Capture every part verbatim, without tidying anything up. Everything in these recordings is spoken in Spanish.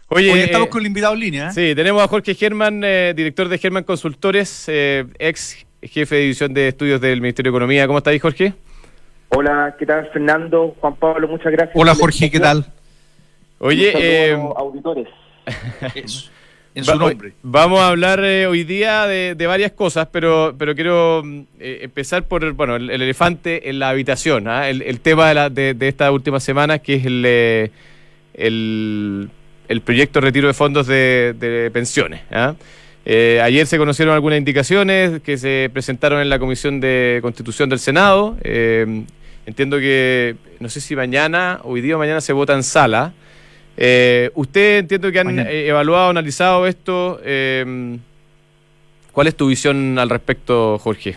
Oye, Hoy estamos eh, con el invitado en línea. ¿eh? Sí, tenemos a Jorge Germán, eh, director de Germán Consultores, eh, ex jefe de división de estudios del Ministerio de Economía. ¿Cómo estáis, Jorge? Hola, ¿qué tal, Fernando? Juan Pablo, muchas gracias. Hola, Jorge, ¿qué tal? Oye, eh, a los auditores. Eso, en su nombre. Vamos a hablar eh, hoy día de, de varias cosas, pero pero quiero eh, empezar por bueno el, el elefante en la habitación, ¿ah? el, el tema de, la, de, de esta última semana, que es el, eh, el, el proyecto de retiro de fondos de, de pensiones. ¿ah? Eh, ayer se conocieron algunas indicaciones que se presentaron en la Comisión de Constitución del Senado. Eh, entiendo que, no sé si mañana, hoy día o mañana se vota en sala. Eh, usted entiendo que han eh, evaluado, analizado esto. Eh, ¿Cuál es tu visión al respecto, Jorge?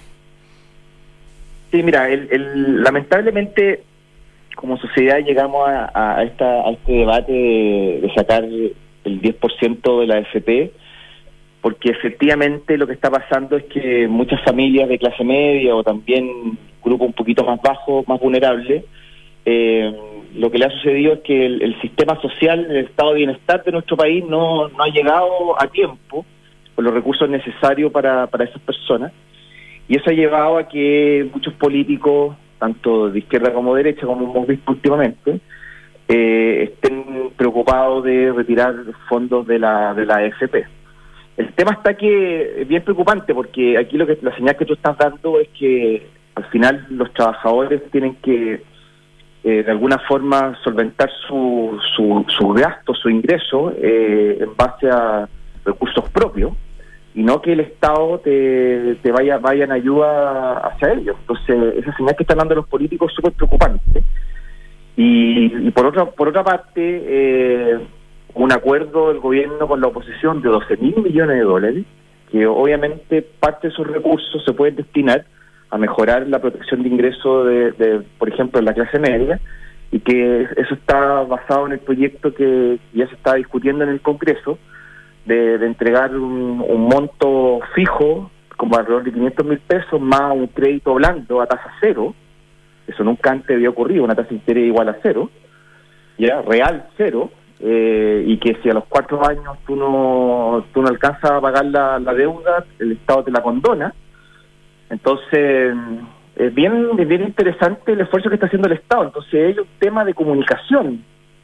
Sí, mira, el, el, lamentablemente como sociedad llegamos a, a, esta, a este debate de, de sacar el diez por ciento de la A F P, porque efectivamente lo que está pasando es que muchas familias de clase media o también grupos un poquito más bajos, más vulnerables, eh, lo que le ha sucedido es que el, el sistema social, el estado de bienestar de nuestro país no, no ha llegado a tiempo con los recursos necesarios para, para esas personas, y eso ha llevado a que muchos políticos, tanto de izquierda como de derecha, como hemos visto últimamente, eh, estén preocupados de retirar fondos de la, de la A F P. El tema está que es bien preocupante, porque aquí lo que la señal que tú estás dando es que al final los trabajadores tienen que eh, de alguna forma solventar su, su, su gasto, su ingreso eh, en base a recursos propios, y no que el Estado te, te vaya vaya en ayuda hacia ellos. Entonces esa señal que están dando los políticos es súper preocupante. Y, y por otra por otra parte, eh, un acuerdo del gobierno con la oposición de doce mil millones de dólares, que obviamente parte de esos recursos se pueden destinar a mejorar la protección de ingresos de, de, por ejemplo, en la clase media, y que eso está basado en el proyecto que ya se está discutiendo en el Congreso, de, de entregar un, un monto fijo, como alrededor de quinientos mil pesos, más un crédito blando a tasa cero. Eso nunca antes había ocurrido, una tasa de interés igual a cero, ya, real cero. Eh, y que si a los cuatro años tú no tú no alcanzas a pagar la, la deuda, el Estado te la condona. Entonces es bien, es bien interesante el esfuerzo que está haciendo el Estado. Entonces hay un tema de comunicación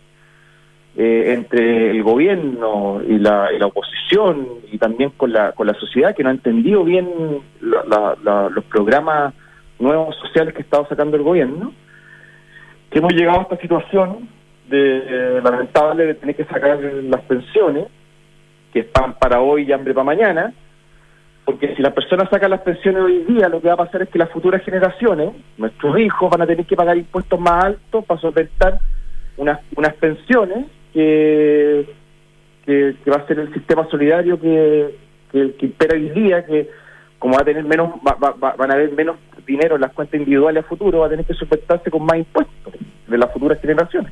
eh, entre el gobierno y la, y la oposición, y también con la con la sociedad, que no ha entendido bien la, la, la, los programas nuevos sociales que ha estado sacando el gobierno, que hemos llegado a esta situación de eh, lamentable de tener que sacar las pensiones, que es pan para hoy y hambre para mañana, porque si las personas sacan las pensiones hoy día, lo que va a pasar es que las futuras generaciones, nuestros hijos, van a tener que pagar impuestos más altos para solventar unas unas pensiones que, que, que va a ser el sistema solidario que, que, que impera hoy día, que como va a tener menos va, va, van a haber menos dinero en las cuentas individuales a futuro, va a tener que solventarse con más impuestos de las futuras generaciones.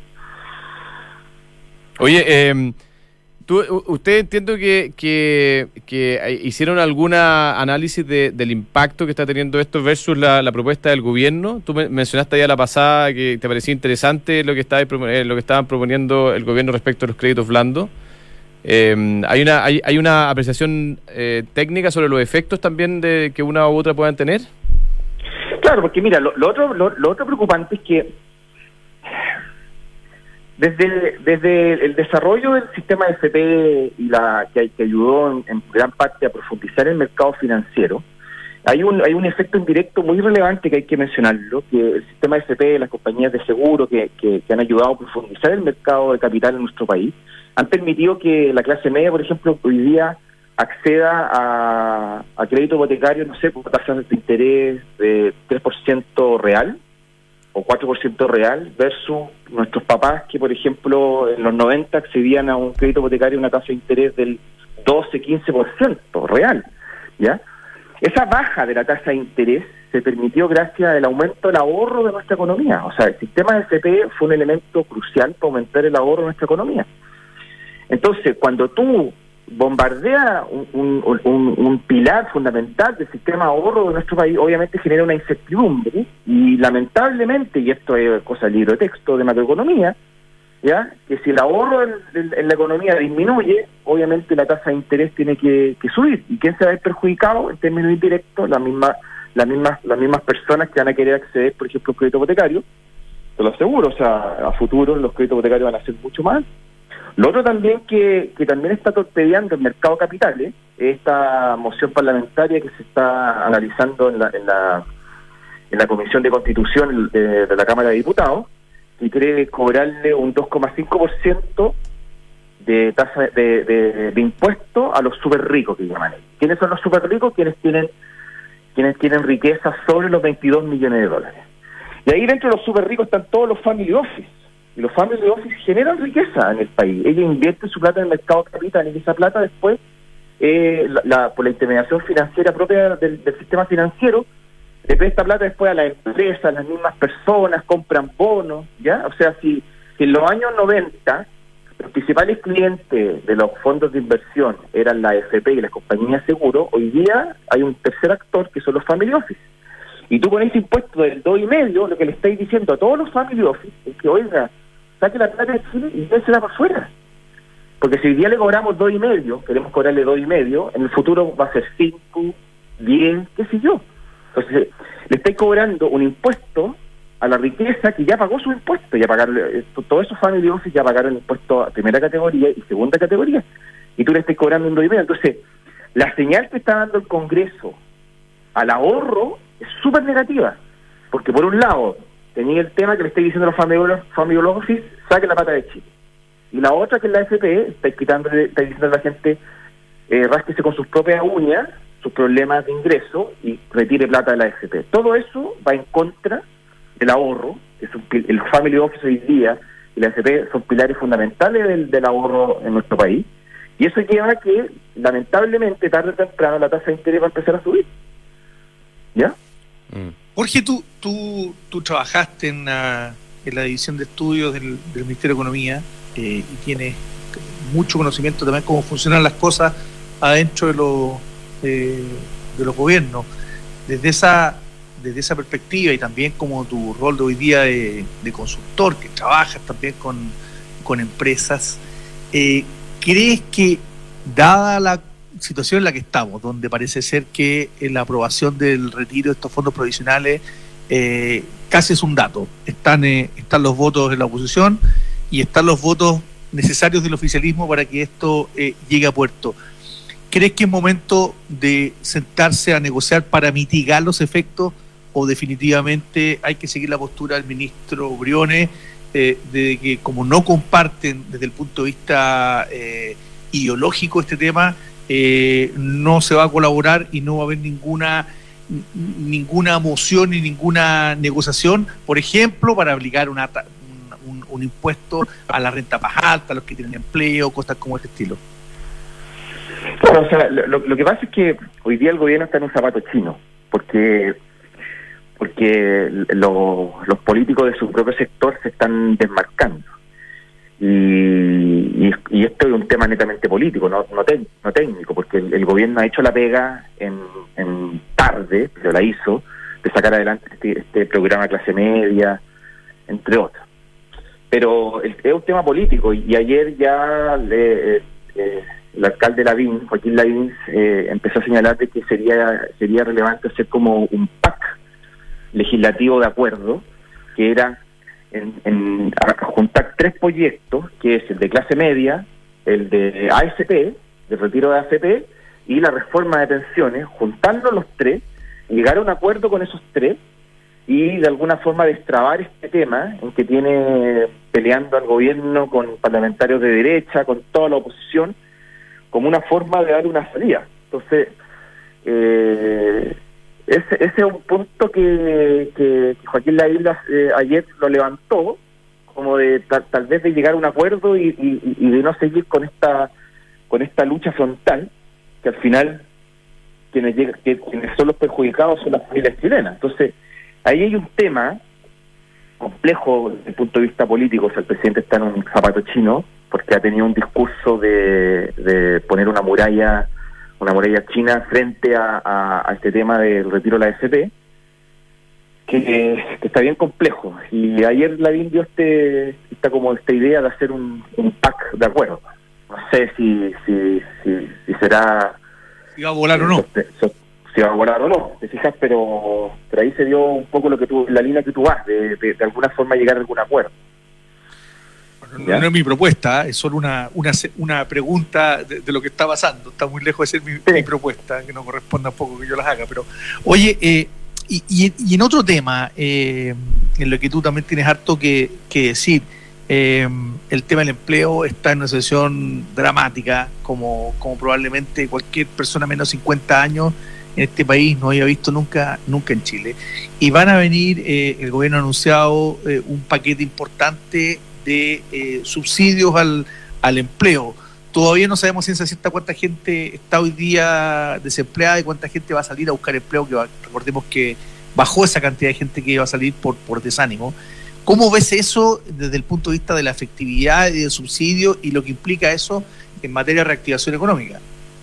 Oye, eh, tú, usted entiendo que, que, que hicieron alguna análisis de, del impacto que está teniendo esto versus la, la propuesta del gobierno. Tú me, mencionaste ya la pasada que te parecía interesante lo que estaba eh, lo que estaban proponiendo el gobierno respecto a los créditos blandos. Eh, hay una hay, hay una apreciación eh, técnica sobre los efectos también de que una u otra puedan tener. Claro, porque mira, lo, lo otro lo, lo otro preocupante es que Desde, desde el desarrollo del sistema F P y la que, que ayudó en, en gran parte a profundizar el mercado financiero, hay un hay un efecto indirecto muy relevante que hay que mencionarlo, que el sistema F P, las compañías de seguro que, que, que han ayudado a profundizar el mercado de capital en nuestro país, han permitido que la clase media, por ejemplo, hoy día acceda a, a crédito hipotecario, no sé, por tasas de interés de tres por ciento real, o cuatro por ciento real, versus nuestros papás que, por ejemplo, en los noventa accedían a un crédito hipotecario a una tasa de interés del doce a quince por ciento real, ¿ya? Esa baja de la tasa de interés se permitió gracias al aumento del ahorro de nuestra economía. O sea, el sistema de F P fue un elemento crucial para aumentar el ahorro de nuestra economía. Entonces, cuando tú bombardea un, un, un, un pilar fundamental del sistema de ahorro de nuestro país, obviamente genera una incertidumbre, y lamentablemente, y esto es cosa del libro de texto de macroeconomía, ¿ya? Que si el ahorro en, en, en la economía disminuye, obviamente la tasa de interés tiene que, que subir. ¿Y quién se va a ver perjudicado en términos indirectos? Las mismas, las mismas, las mismas personas que van a querer acceder, por ejemplo, al crédito hipotecario. Te lo aseguro, o sea, a futuro los créditos hipotecarios van a ser mucho más. Lo otro también que, que también está torpedeando el mercado de capitales es esta moción parlamentaria que se está analizando en la, en la, en la Comisión de Constitución de, de la Cámara de Diputados, y quiere cobrarle un dos coma cinco por ciento de tasa de, de, de impuesto a los súper ricos, que llaman. ¿Quiénes son los súper ricos? Quienes tienen quienes tienen riqueza sobre los veintidós millones de dólares. Y ahí dentro de los súper ricos están todos los family office. Y los family office generan riqueza en el país. Ellos invierten su plata en el mercado de capital y esa plata después, eh, la, la, por la intermediación financiera propia del, del sistema financiero, le presta plata después a las empresas, a las mismas personas, compran bonos, ¿ya? O sea, si, si en los años noventa los principales clientes de los fondos de inversión eran la A F P y las compañías de seguro, hoy día hay un tercer actor que son los family office. Y tú con ese impuesto del dos y medio, lo que le estáis diciendo a todos los family office es que, oiga, saque la plata de Chile y désela para afuera. Porque si hoy día le cobramos dos y medio, queremos cobrarle dos y medio, en el futuro va a ser cinco, diez, qué sé yo. Entonces, le estáis cobrando un impuesto a la riqueza que ya pagó su impuesto, ya pagaron, todos esos family office ya pagaron impuesto a primera categoría y segunda categoría, y tú le estás cobrando un dos y medio. Entonces, la señal que está dando el Congreso al ahorro es súper negativa, porque por un lado, tenía el tema que le estáis diciendo a los family, family office, saque la pata de Chile, y la otra que es la A F P, estáis quitando, estáis diciendo a la gente, eh, rásquese con sus propias uñas sus problemas de ingreso y retire plata de la A F P. Todo eso va en contra del ahorro, que es un, el family office hoy día y la A F P son pilares fundamentales del, del ahorro en nuestro país, y eso lleva a que, lamentablemente, tarde o temprano la tasa de interés va a empezar a subir. ¿Ya? Mm. Jorge, tú, tú, tú trabajaste en la, en la división de estudios del, del Ministerio de Economía eh, y tienes mucho conocimiento también cómo funcionan las cosas adentro de los De, de los gobiernos. Desde esa desde esa perspectiva y también como tu rol de hoy día de, de consultor, que trabajas también con, con empresas, eh, ¿crees que, dada la situación en la que estamos, donde parece ser que en la aprobación del retiro de estos fondos provisionales eh, casi es un dato, están, eh, están los votos de la oposición y están los votos necesarios del oficialismo para que esto eh, llegue a puerto? ¿Crees que es momento de sentarse a negociar para mitigar los efectos o definitivamente hay que seguir la postura del ministro Briones eh, de que, como no comparten desde el punto de vista eh, ideológico este tema, eh, no se va a colaborar y no va a haber ninguna ninguna moción ni ninguna negociación, por ejemplo, para aplicar una, un, un, un impuesto a la renta más alta, a los que tienen empleo, cosas como este estilo? Bueno, o sea, lo, lo que pasa es que hoy día el gobierno está en un zapato chino, porque porque lo, los políticos de su propio sector se están desmarcando. Y, y, y esto es un tema netamente político, no no, te, no técnico, porque el, el gobierno ha hecho la pega en, en tarde, pero la hizo, de sacar adelante este, este programa clase media, entre otros. Pero el, es un tema político, y, y ayer ya le... Eh, el alcalde Lavín, Joaquín Lavín, eh, empezó a señalar de que sería sería relevante hacer como un P A C legislativo de acuerdo, que era en, en a juntar tres proyectos, que es el de clase media, el de A F P, de retiro de A F P, y la reforma de pensiones, juntando los tres, llegar a un acuerdo con esos tres, y de alguna forma destrabar este tema en que tiene peleando al gobierno con parlamentarios de derecha, con toda la oposición, como una forma de dar una salida. Entonces, eh, ese, ese es un punto que, que, que Joaquín Lavín eh, ayer lo levantó, como de tal, tal vez de llegar a un acuerdo y, y, y de no seguir con esta con esta lucha frontal, que al final quienes, llega, que, quienes son los perjudicados son las familias chilenas. Entonces, ahí hay un tema complejo desde el punto de vista político. O sea, el presidente está en un zapato chino, porque ha tenido un discurso de, de poner una muralla una muralla china frente a, a, a este tema del retiro de la A F P, que, que está bien complejo. Y ayer Lavín dio este, está como esta idea de hacer un, un pack de acuerdo. No sé si si si, si será... Si va a volar o no. Si va a volar o no, te fijas, pero, pero ahí se dio un poco lo que tú, la línea que tú vas, de, de, de alguna forma llegar a algún acuerdo. No, no es mi propuesta, es solo una una, una pregunta de, de lo que está pasando. Está muy lejos de ser mi, sí. mi propuesta, que no corresponda un poco que yo las haga. Pero, oye, eh, y, y, y en otro tema, eh, en lo que tú también tienes harto que, que decir, eh, el tema del empleo está en una situación dramática, como, como probablemente cualquier persona menos de cincuenta años en este país no había visto nunca nunca en Chile. Y van a venir, eh, el gobierno ha anunciado eh, un paquete importante de eh, subsidios al, al empleo. Todavía no sabemos ciencia cierta cuánta gente está hoy día desempleada y cuánta gente va a salir a buscar empleo, que va, recordemos que bajó esa cantidad de gente que iba a salir por, por desánimo. ¿Cómo ves eso desde el punto de vista de la efectividad y del subsidio y lo que implica eso en materia de reactivación económica?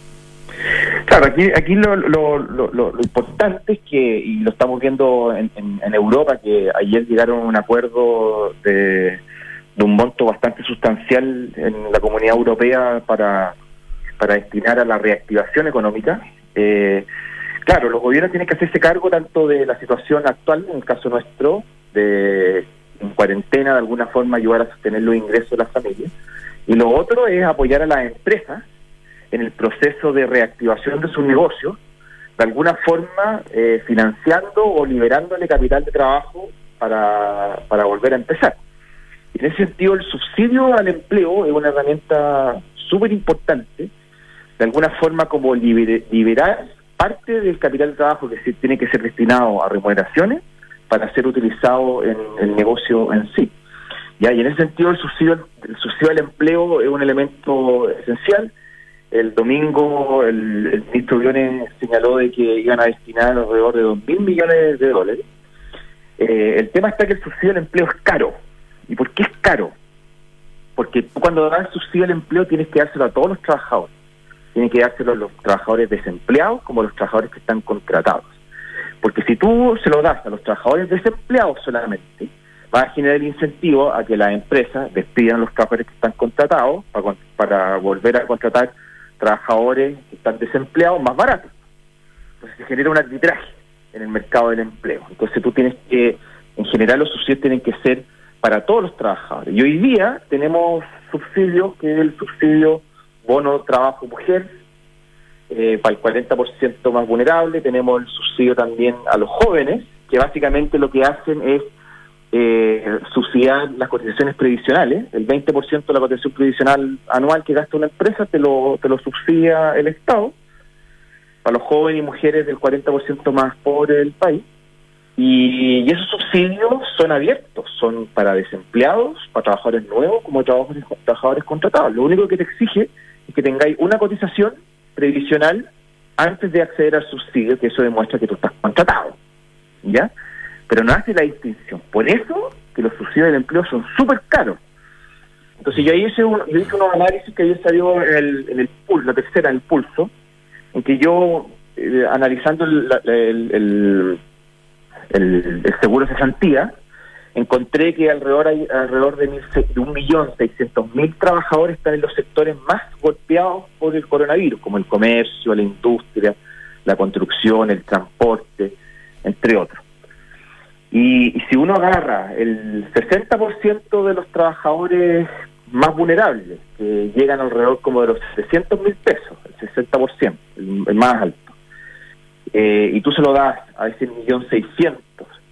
Claro, aquí aquí lo, lo, lo, lo importante es que, y lo estamos viendo en, en, en Europa, que ayer llegaron a un acuerdo de, de un monto bastante sustancial en la Comunidad Europea para, para destinar a la reactivación económica. Eh, claro, los gobiernos tienen que hacerse cargo tanto de la situación actual, en el caso nuestro, de en cuarentena, de alguna forma ayudar a sostener los ingresos de las familias, y lo otro es apoyar a las empresas en el proceso de reactivación de sus negocios, de alguna forma eh, financiando o liberándole capital de trabajo para, para volver a empezar. Y en ese sentido, el subsidio al empleo es una herramienta súper importante, de alguna forma como liber, liberar parte del capital de trabajo que se, tiene que ser destinado a remuneraciones para ser utilizado en el negocio en sí. ¿Ya? Y en ese sentido, el subsidio, el subsidio al empleo es un elemento esencial. El domingo el, el ministro Briones señaló de que iban a destinar alrededor de dos mil millones de dólares. Eh, el tema está que el subsidio al empleo es caro. ¿Y por qué es caro? Porque tú cuando das subsidio al empleo tienes que dárselo a todos los trabajadores. Tienes que dárselo a los trabajadores desempleados como a los trabajadores que están contratados. Porque si tú se lo das a los trabajadores desempleados solamente, va a generar el incentivo a que las empresas despidan a los trabajadores que están contratados para, para volver a contratar trabajadores que están desempleados más baratos. Entonces se genera un arbitraje en el mercado del empleo. Entonces tú tienes que, en general los subsidios tienen que ser para todos los trabajadores. Y hoy día tenemos subsidios, que es el subsidio bono trabajo mujer, eh, para el cuarenta por ciento más vulnerable. Tenemos el subsidio también a los jóvenes, que básicamente lo que hacen es eh, subsidiar las cotizaciones previsionales. El veinte por ciento de la cotización previsional anual que gasta una empresa te lo, te lo subsidia el Estado, para los jóvenes y mujeres del cuarenta por ciento más pobre del país. Y, y esos subsidios son abiertos, son para desempleados, para trabajadores nuevos, como trabajadores, trabajadores contratados. Lo único que te exige es que tengáis una cotización previsional antes de acceder al subsidio, que eso demuestra que tú estás contratado, ¿ya? Pero no hace la distinción. Por eso que los subsidios del empleo son súper caros. Entonces yo hice, un, yo hice unos análisis que ayer salió en el, en el pulso, la tercera, en el pulso, en que yo, eh, analizando el, el, el, el, el seguro de cesantía, encontré que alrededor hay alrededor de, mil, de un millón seiscientos mil trabajadores están en los sectores más golpeados por el coronavirus, como el comercio, la industria, la construcción, el transporte, entre otros. Y, y si uno agarra el sesenta por ciento de los trabajadores más vulnerables, que llegan alrededor como de los setecientos mil pesos, el sesenta por ciento, el, el más alto, eh, y tú se lo das a ese millón seiscientos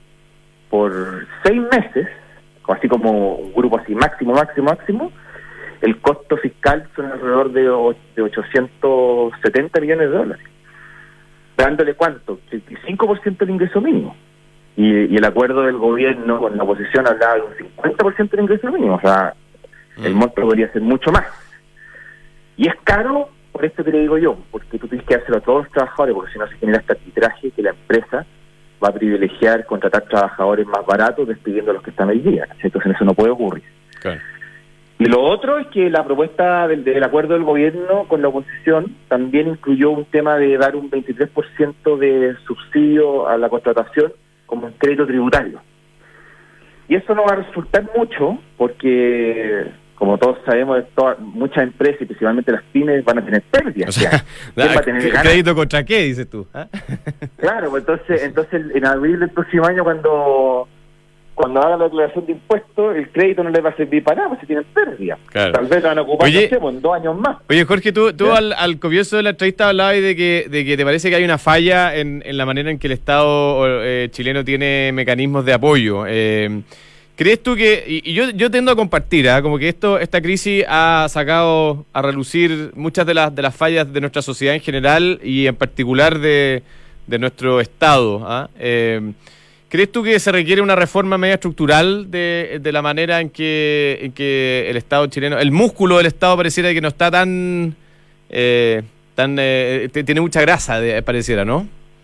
por seis meses, así como un grupo así máximo, máximo, máximo, el costo fiscal son alrededor de, de ochocientos setenta millones de dólares, dándole ¿cuánto? treinta y cinco por ciento del ingreso mínimo. Y, y el acuerdo del gobierno con la oposición hablaba de un cincuenta por ciento del ingreso mínimo, o sea, mm. el monto podría ser mucho más. Y es caro, por esto que le digo yo, porque tú tienes que hacerlo a todos los trabajadores, porque si no se genera este arbitraje que la empresa va a privilegiar contratar trabajadores más baratos despidiendo a los que están hoy día. Entonces eso no puede ocurrir. Claro. Y lo otro es que la propuesta del, del acuerdo del gobierno con la oposición también incluyó un tema de dar un veintitrés por ciento de subsidio a la contratación como un crédito tributario. y eso no va a resultar mucho porque, como todos sabemos, todas, muchas empresas, y principalmente las pymes, van a tener pérdidas. O sea, ¿quién va a tener ganas? ¿Crédito contra qué, dices tú? ¿Ah? Claro, pues entonces, entonces en abril del próximo año, cuando cuando haga la declaración de impuestos, el crédito no les va a servir para nada, porque si tienen pérdida. Claro. Tal vez lo van a ocupar, oye, no sé, pues, en dos años más. Oye, Jorge, tú, tú al, al comienzo de la entrevista hablabas de que, de que te parece que hay una falla en, en la manera en que el Estado eh, chileno tiene mecanismos de apoyo. Eh, ¿Crees tú que, y, y yo, yo tendo a compartir, ¿eh? como que esto esta crisis ha sacado a relucir muchas de las de las fallas de nuestra sociedad en general y en particular de, de nuestro Estado? ¿eh? Eh, ¿Crees tú que se requiere una reforma media estructural de, de la manera en que, en que el Estado chileno, el músculo del Estado pareciera que no está tan, eh, tan eh, tiene mucha grasa, de, pareciera, ¿no?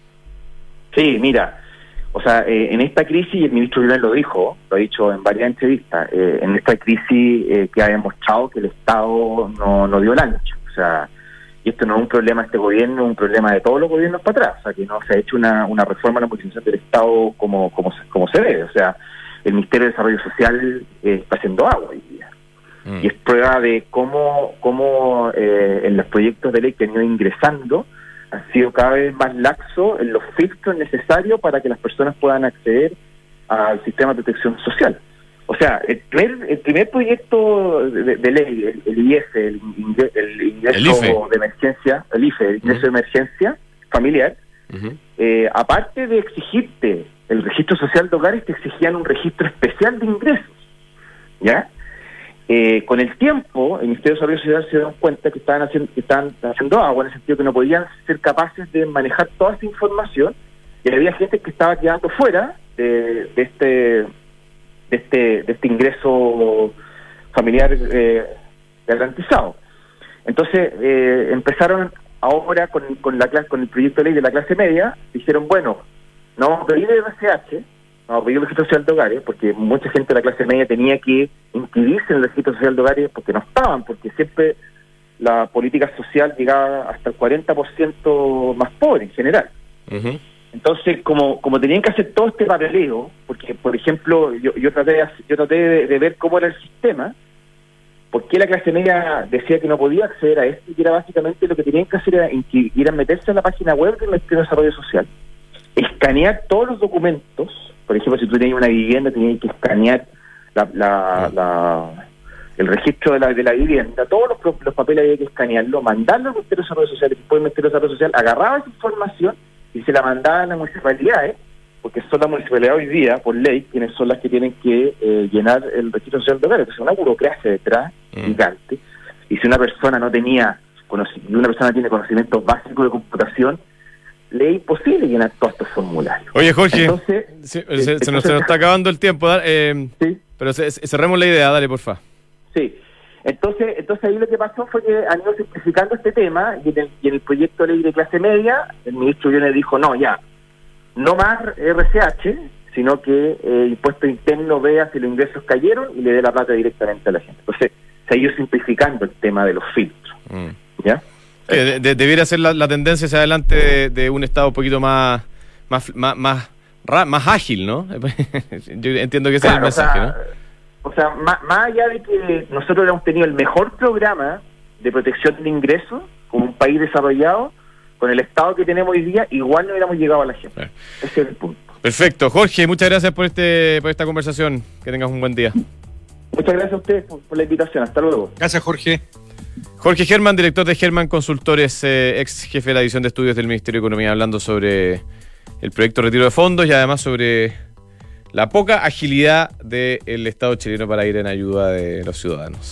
Sí, mira, o sea, eh, en esta crisis, el ministro Villar lo dijo, lo ha dicho en varias entrevistas, eh, en esta crisis eh, que ha demostrado que el Estado no, no dio el ancho, o sea, y esto no es un problema de este gobierno, es un problema de todos los gobiernos para atrás, o sea, que no se ha hecho una, una reforma en la modernización del Estado como, como, como se debe, o sea, el Ministerio de Desarrollo Social eh, está haciendo agua hoy día, mm. y es prueba de cómo, cómo eh, en los proyectos de ley que han ido ingresando, han sido cada vez más laxos en los filtros necesarios para que las personas puedan acceder al sistema de protección social. O sea, el primer, el primer proyecto de, de ley, el, el I F, el, ingreso, el ingreso el IFE. de emergencia, el I F E, el ingreso uh-huh. de emergencia familiar, uh-huh. eh, aparte de exigirte el registro social de hogares, te exigían un registro especial de ingresos, ¿ya? Eh, con el tiempo, el Ministerio de Desarrollo Social se dieron cuenta que estaban haciendo, que estaban haciendo agua, en el sentido que no podían ser capaces de manejar toda esa información, y había gente que estaba quedando fuera de, de este de este de este ingreso familiar eh, garantizado. Entonces eh, empezaron ahora con, con la clase, con el proyecto de ley de la clase media, dijeron, bueno, no vamos a pedir el R C H, no vamos a pedir el registro social de hogares, porque mucha gente de la clase media tenía que inscribirse en el registro social de hogares porque no estaban, porque siempre la política social llegaba hasta el cuarenta por ciento más pobre en general. Uh-huh. Entonces, como como tenían que hacer todo este papeleo, porque, por ejemplo, yo yo traté de, yo traté de, de ver cómo era el sistema, por qué la clase media decía que no podía acceder a esto, y era básicamente lo que tenían que hacer era ir a meterse en la página web del Ministerio de Desarrollo Social, escanear todos los documentos. Por ejemplo, si tú tenías una vivienda, tenías que escanear la, la, la, el registro de la, de la vivienda, todos los, los papeles había que escanearlo, mandarlo al Ministerio de Desarrollo Social, y después el Ministerio de Desarrollo Social agarraba esa información y se la mandaba a las municipalidades, porque son las municipalidades hoy día, por ley, quienes son las que tienen que eh, llenar el registro social de hogares. Es una burocracia detrás, mm. gigante, y si una persona no tenía, si una persona tiene conocimientos básicos de computación, le es imposible llenar todos estos formularios. Oye, Jorge, entonces, se, se, se, entonces, nos, se nos está acabando el tiempo, eh, ¿sí? Pero se, cerremos la idea, dale, porfa. Sí. Entonces, entonces ahí lo que pasó fue que han ido simplificando este tema, y en el, y en el proyecto de ley de clase media, el ministro Briones dijo, no, ya, no más R C H, sino que el impuesto interno vea si los ingresos cayeron y le dé la plata directamente a la gente. Entonces, se ha ido simplificando el tema de los filtros. Mm. ¿Ya? Eh, de, de, debiera ser la, la tendencia hacia adelante de, de un Estado un poquito más, más, más, más, más ágil, ¿no? Yo entiendo que ese claro, es el mensaje, o sea, ¿no? O sea, más, más allá de que nosotros hemos tenido el mejor programa de protección de ingresos como un país desarrollado, con el Estado que tenemos hoy día, igual no hubiéramos llegado a la gente. Eh. Ese es el punto. Perfecto. Jorge, muchas gracias por este por esta conversación. Que tengas un buen día. Muchas gracias a ustedes por, por la invitación. Hasta luego. Gracias, Jorge. Jorge Germán, director de Germán Consultores, eh, ex jefe de la división de estudios del Ministerio de Economía, hablando sobre el proyecto de retiro de fondos y además sobre la poca agilidad del Estado chileno para ir en ayuda de los ciudadanos.